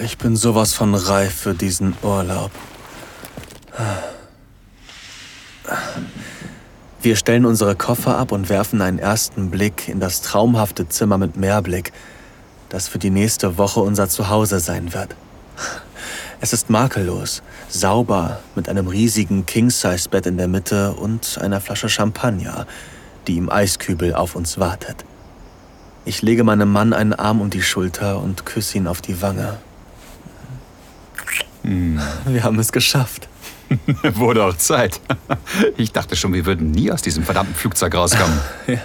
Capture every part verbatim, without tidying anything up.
Ich bin sowas von reif für diesen Urlaub. Wir stellen unsere Koffer ab und werfen einen ersten Blick in das traumhafte Zimmer mit Meerblick, das für die nächste Woche unser Zuhause sein wird. Es ist makellos, sauber, mit einem riesigen King-Size-Bett in der Mitte und einer Flasche Champagner, die im Eiskübel auf uns wartet. Ich lege meinem Mann einen Arm um die Schulter und küsse ihn auf die Wange. Hm. Wir haben es geschafft. Wurde auch Zeit. Ich dachte schon, wir würden nie aus diesem verdammten Flugzeug rauskommen. Ja.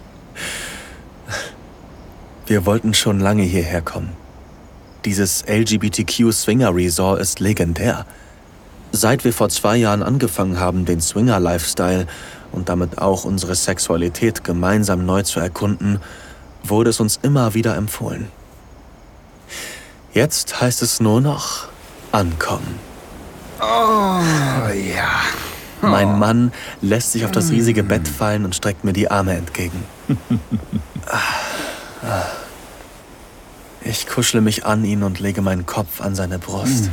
Wir wollten schon lange hierher kommen. Dieses L G B T Q-Swinger-Resort ist legendär. Seit wir vor zwei Jahren angefangen haben, den Swinger-Lifestyle und damit auch unsere Sexualität gemeinsam neu zu erkunden, wurde es uns immer wieder empfohlen. Jetzt heißt es nur noch ankommen. Oh, ja. Oh. Mein Mann lässt sich auf das riesige Bett fallen und streckt mir die Arme entgegen. Ich kuschle mich an ihn und lege meinen Kopf an seine Brust.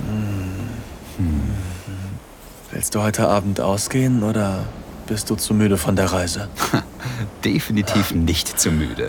Willst du heute Abend ausgehen oder bist du zu müde von der Reise? Definitiv nicht zu müde.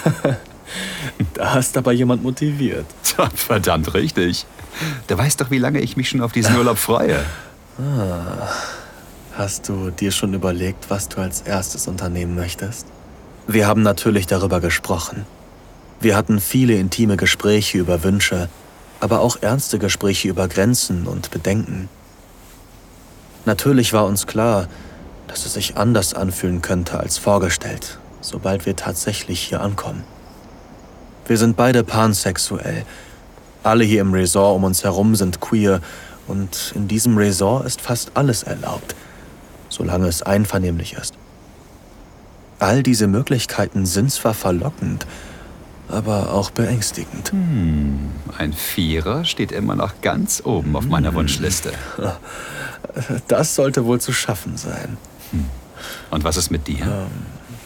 Da hast aber jemand motiviert. Verdammt richtig. Du weißt doch, wie lange ich mich schon auf diesen Urlaub freue. Ah. Hast du dir schon überlegt, was du als erstes unternehmen möchtest? Wir haben natürlich darüber gesprochen. Wir hatten viele intime Gespräche über Wünsche, aber auch ernste Gespräche über Grenzen und Bedenken. Natürlich war uns klar, dass es sich anders anfühlen könnte als vorgestellt, sobald wir tatsächlich hier ankommen. Wir sind beide pansexuell. Alle hier im Resort um uns herum sind queer und in diesem Resort ist fast alles erlaubt, solange es einvernehmlich ist. All diese Möglichkeiten sind zwar verlockend, aber auch beängstigend. Hm, ein Vierer steht immer noch ganz oben auf meiner Wunschliste. Das sollte wohl zu schaffen sein. Hm. Und was ist mit dir? Ähm,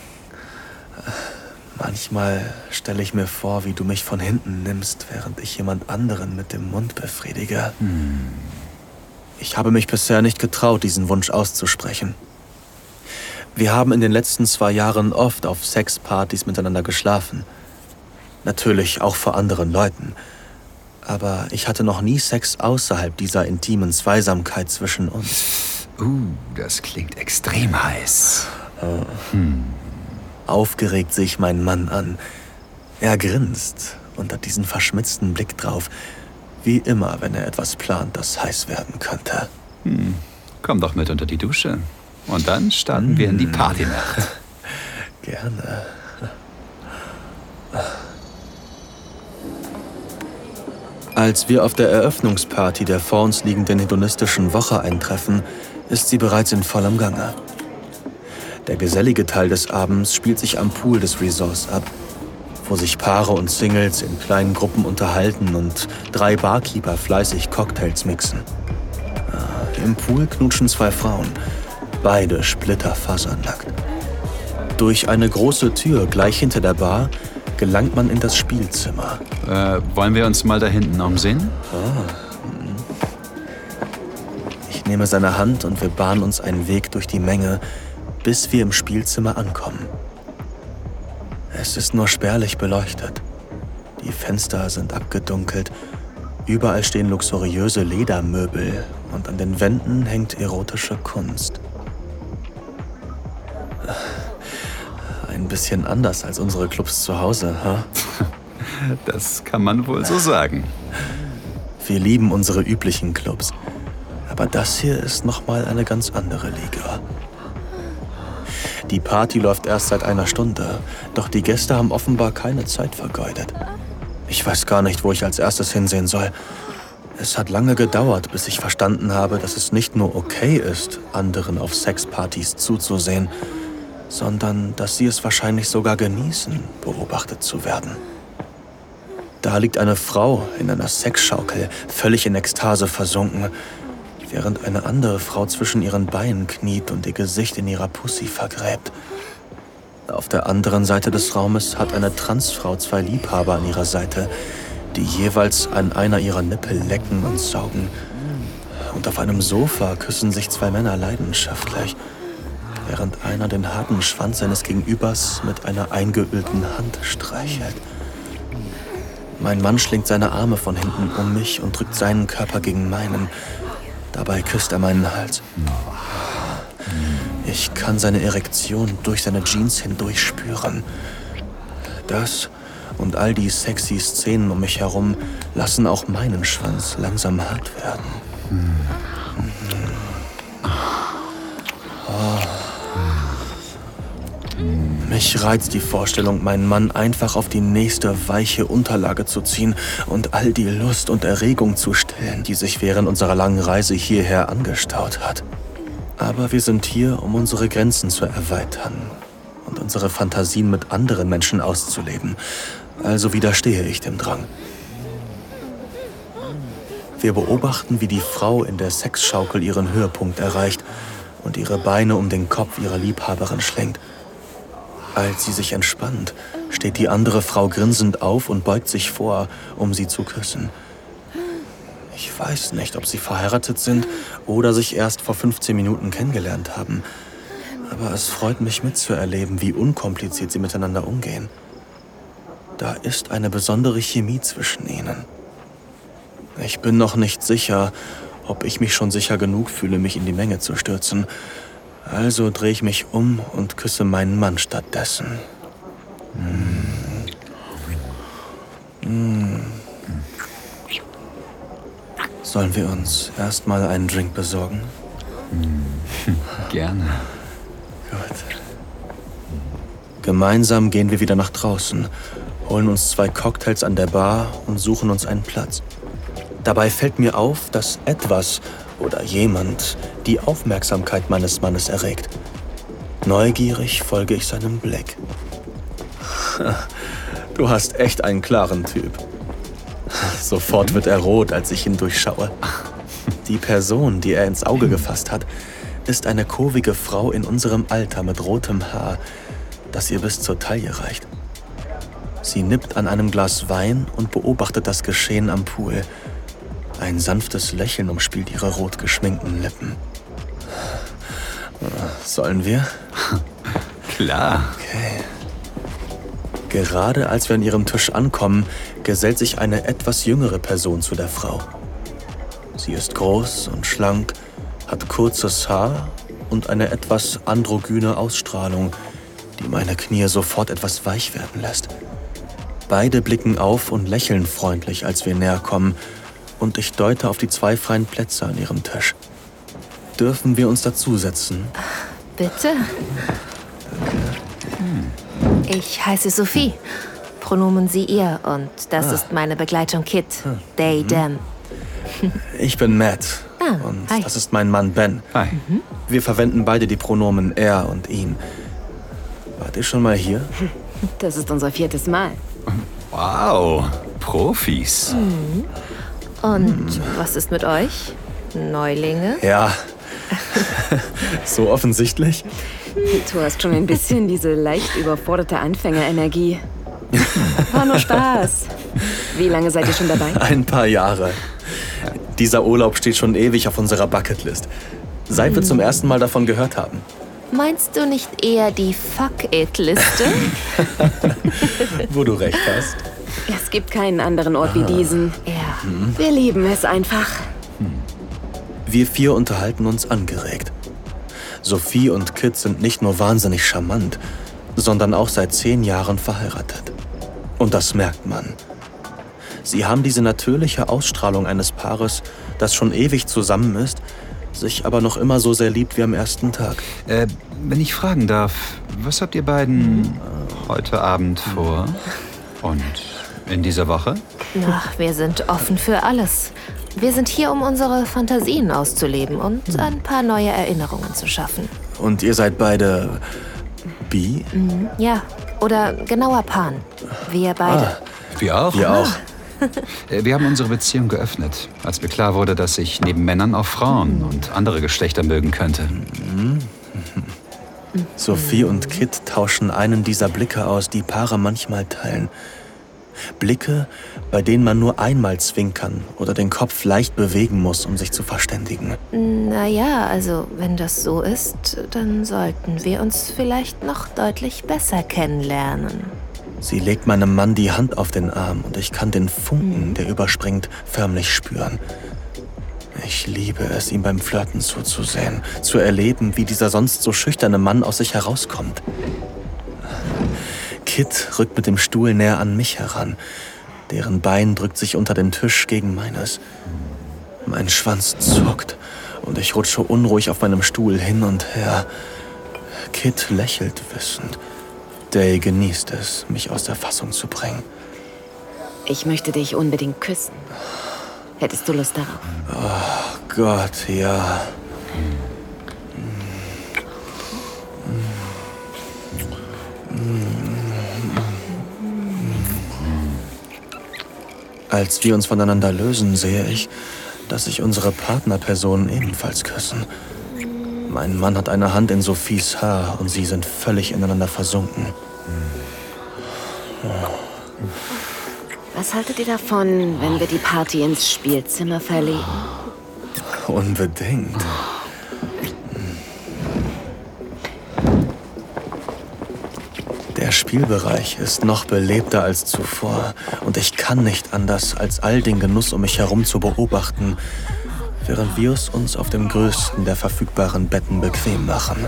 manchmal stelle ich mir vor, wie du mich von hinten nimmst, während ich jemand anderen mit dem Mund befriedige. Hm. Ich habe mich bisher nicht getraut, diesen Wunsch auszusprechen. Wir haben in den letzten zwei Jahren oft auf Sexpartys miteinander geschlafen. Natürlich auch vor anderen Leuten. Aber ich hatte noch nie Sex außerhalb dieser intimen Zweisamkeit zwischen uns. Uh, das klingt extrem heiß. Oh. Hm. Aufgeregt sehe ich meinen Mann an. Er grinst und hat diesen verschmitzten Blick drauf. Wie immer, wenn er etwas plant, das heiß werden könnte. Hm. Komm doch mit unter die Dusche. Und dann starten hm. wir in die Partynacht. Gerne. Als wir auf der Eröffnungsparty der vor uns liegenden hedonistischen Woche eintreffen, ist sie bereits in vollem Gange. Der gesellige Teil des Abends spielt sich am Pool des Resorts ab, wo sich Paare und Singles in kleinen Gruppen unterhalten und drei Barkeeper fleißig Cocktails mixen. Im Pool knutschen zwei Frauen, beide splitterfasernackt. Durch eine große Tür gleich hinter der Bar gelangt man in das Spielzimmer. Äh, wollen wir uns mal da hinten umsehen? Ah. Ich nehme seine Hand und wir bahnen uns einen Weg durch die Menge, bis wir im Spielzimmer ankommen. Es ist nur spärlich beleuchtet. Die Fenster sind abgedunkelt, überall stehen luxuriöse Ledermöbel und an den Wänden hängt erotische Kunst. Ein bisschen anders als unsere Clubs zu Hause, ha? Das kann man wohl so sagen. Wir lieben unsere üblichen Clubs, aber das hier ist nochmal eine ganz andere Liga. Die Party läuft erst seit einer Stunde, doch die Gäste haben offenbar keine Zeit vergeudet. Ich weiß gar nicht, wo ich als erstes hinsehen soll. Es hat lange gedauert, bis ich verstanden habe, dass es nicht nur okay ist, anderen auf Sexpartys zuzusehen, sondern dass sie es wahrscheinlich sogar genießen, beobachtet zu werden. Da liegt eine Frau in einer Sexschaukel, völlig in Ekstase versunken, während eine andere Frau zwischen ihren Beinen kniet und ihr Gesicht in ihrer Pussy vergräbt. Auf der anderen Seite des Raumes hat eine Transfrau zwei Liebhaber an ihrer Seite, die jeweils an einer ihrer Nippel lecken und saugen. Und auf einem Sofa küssen sich zwei Männer leidenschaftlich, während einer den harten Schwanz seines Gegenübers mit einer eingeölten Hand streichelt. Mein Mann schlingt seine Arme von hinten um mich und drückt seinen Körper gegen meinen. Dabei küsst er meinen Hals. Ich kann seine Erektion durch seine Jeans hindurch spüren. Das und all die sexy Szenen um mich herum lassen auch meinen Schwanz langsam hart werden. Oh. Mich reizt die Vorstellung, meinen Mann einfach auf die nächste weiche Unterlage zu ziehen und all die Lust und Erregung zu stillen, die sich während unserer langen Reise hierher angestaut hat. Aber wir sind hier, um unsere Grenzen zu erweitern und unsere Fantasien mit anderen Menschen auszuleben. Also widerstehe ich dem Drang. Wir beobachten, wie die Frau in der Sexschaukel ihren Höhepunkt erreicht und ihre Beine um den Kopf ihrer Liebhaberin schlingt. Als sie sich entspannt, steht die andere Frau grinsend auf und beugt sich vor, um sie zu küssen. Ich weiß nicht, ob sie verheiratet sind oder sich erst vor fünfzehn Minuten kennengelernt haben. Aber es freut mich mitzuerleben, wie unkompliziert sie miteinander umgehen. Da ist eine besondere Chemie zwischen ihnen. Ich bin noch nicht sicher, ob ich mich schon sicher genug fühle, mich in die Menge zu stürzen. Also drehe ich mich um und küsse meinen Mann stattdessen. Mm. Mm. Sollen wir uns erstmal einen Drink besorgen? Gerne. Gut. Gemeinsam gehen wir wieder nach draußen, holen uns zwei Cocktails an der Bar und suchen uns einen Platz. Dabei fällt mir auf, dass etwas oder jemand die Aufmerksamkeit meines Mannes erregt. Neugierig folge ich seinem Blick. Du hast echt einen klaren Typ. Sofort wird er rot, als ich ihn durchschaue. Die Person, die er ins Auge gefasst hat, ist eine kurvige Frau in unserem Alter mit rotem Haar, das ihr bis zur Taille reicht. Sie nippt an einem Glas Wein und beobachtet das Geschehen am Pool. Ein sanftes Lächeln umspielt ihre rot geschminkten Lippen. Sollen wir? Klar. Okay. Gerade als wir an ihrem Tisch ankommen, gesellt sich eine etwas jüngere Person zu der Frau. Sie ist groß und schlank, hat kurzes Haar und eine etwas androgyne Ausstrahlung, die meine Knie sofort etwas weich werden lässt. Beide blicken auf und lächeln freundlich, als wir näher kommen, und ich deute auf die zwei freien Plätze an ihrem Tisch. Dürfen wir uns dazusetzen? Bitte? Ich heiße Sophie. Pronomen sie ihr und das ah. ist meine Begleitung Kit, hm. they, them. Ich bin Matt ah, und hi. das ist mein Mann Ben. Hi. Mhm. Wir verwenden beide die Pronomen er und ihn. Wart ihr schon mal hier? Das ist unser viertes Mal. Wow, Profis. Mhm. Und hm. was ist mit euch? Neulinge? Ja, so offensichtlich. Du hast schon ein bisschen diese leicht überforderte Anfängerenergie. War nur Spaß. Wie lange seid ihr schon dabei? Ein paar Jahre. Dieser Urlaub steht schon ewig auf unserer Bucketlist. Seit hm. wir zum ersten Mal davon gehört haben. Meinst du nicht eher die Fuck-It-Liste? Wo du recht hast. Es gibt keinen anderen Ort wie diesen. Ja. Hm. Wir lieben es einfach. Hm. Wir vier unterhalten uns angeregt. Sophie und Kit sind nicht nur wahnsinnig charmant, sondern auch seit zehn Jahren verheiratet. Und das merkt man. Sie haben diese natürliche Ausstrahlung eines Paares, das schon ewig zusammen ist, sich aber noch immer so sehr liebt wie am ersten Tag. Äh, wenn ich fragen darf, was habt ihr beiden heute Abend vor? Und in dieser Woche? Ach, wir sind offen für alles. Wir sind hier, um unsere Fantasien auszuleben und ein paar neue Erinnerungen zu schaffen. Und ihr seid beide bi? Mhm, ja, oder genauer Pan. Wir beide. Ah, wir auch? Wir auch. Wir haben unsere Beziehung geöffnet, als mir klar wurde, dass ich neben Männern auch Frauen und andere Geschlechter mögen könnte. Mhm. Sophie und Kit tauschen einen dieser Blicke aus, die Paare manchmal teilen. Blicke, bei denen man nur einmal zwinkern oder den Kopf leicht bewegen muss, um sich zu verständigen. Naja, also wenn das so ist, dann sollten wir uns vielleicht noch deutlich besser kennenlernen. Sie legt meinem Mann die Hand auf den Arm und ich kann den Funken, der überspringt, förmlich spüren. Ich liebe es, ihm beim Flirten zuzusehen, zu erleben, wie dieser sonst so schüchterne Mann aus sich herauskommt. Kit rückt mit dem Stuhl näher an mich heran. Deren Bein drückt sich unter den Tisch gegen meines. Mein Schwanz zuckt und ich rutsche unruhig auf meinem Stuhl hin und her. Kit lächelt wissend. Day genießt es, mich aus der Fassung zu bringen. Ich möchte dich unbedingt küssen. Hättest du Lust darauf? Oh Gott, ja. Als wir uns voneinander lösen, sehe ich, dass sich unsere Partnerpersonen ebenfalls küssen. Mein Mann hat eine Hand in Sophies Haar und sie sind völlig ineinander versunken. Was haltet ihr davon, wenn wir die Party ins Spielzimmer verlegen? Unbedingt. Der Spielbereich ist noch belebter als zuvor und ich kann nicht anders, als all den Genuss um mich herum zu beobachten, während wir es uns auf dem größten der verfügbaren Betten bequem machen.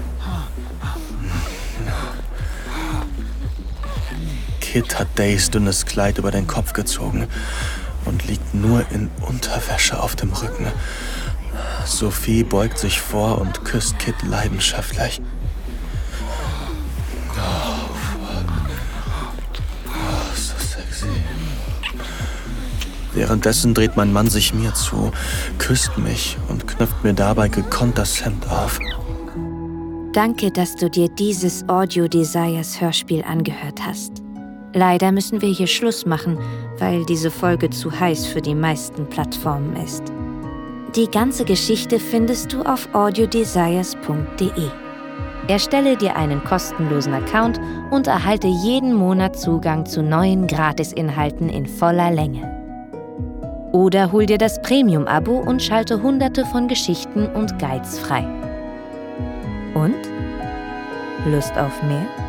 Kit hat Days dünnes Kleid über den Kopf gezogen und liegt nur in Unterwäsche auf dem Rücken. Sophie beugt sich vor und küsst Kit leidenschaftlich. Währenddessen dreht mein Mann sich mir zu, küsst mich und knöpft mir dabei gekonnt das Hemd auf. Danke, dass du dir dieses Audio Desires Hörspiel angehört hast. Leider müssen wir hier Schluss machen, weil diese Folge zu heiß für die meisten Plattformen ist. Die ganze Geschichte findest du auf audiodesires punkt de. Erstelle dir einen kostenlosen Account und erhalte jeden Monat Zugang zu neuen Gratisinhalten in voller Länge. Oder hol dir das Premium-Abo und schalte hunderte von Geschichten und Guides frei. Und? Lust auf mehr?